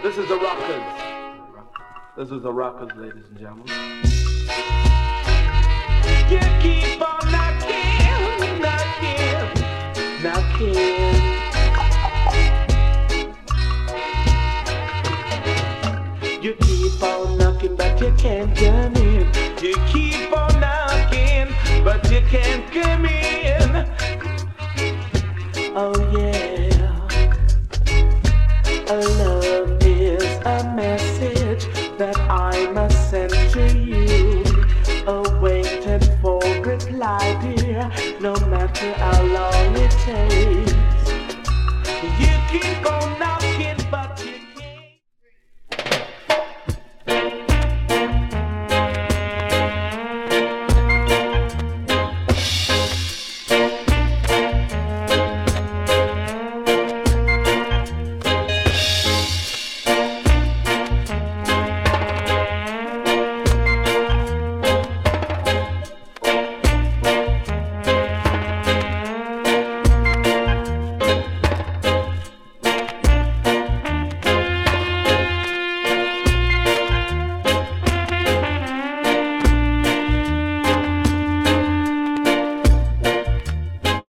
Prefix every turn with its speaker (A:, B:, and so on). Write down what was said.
A: This is the Rockers. This is the Rockers, ladies and gentlemen. You keep on knocking, knocking, knocking. You keep on knocking, but you can't come in. You keep on knocking, but you can't come in. Oh yeah, I love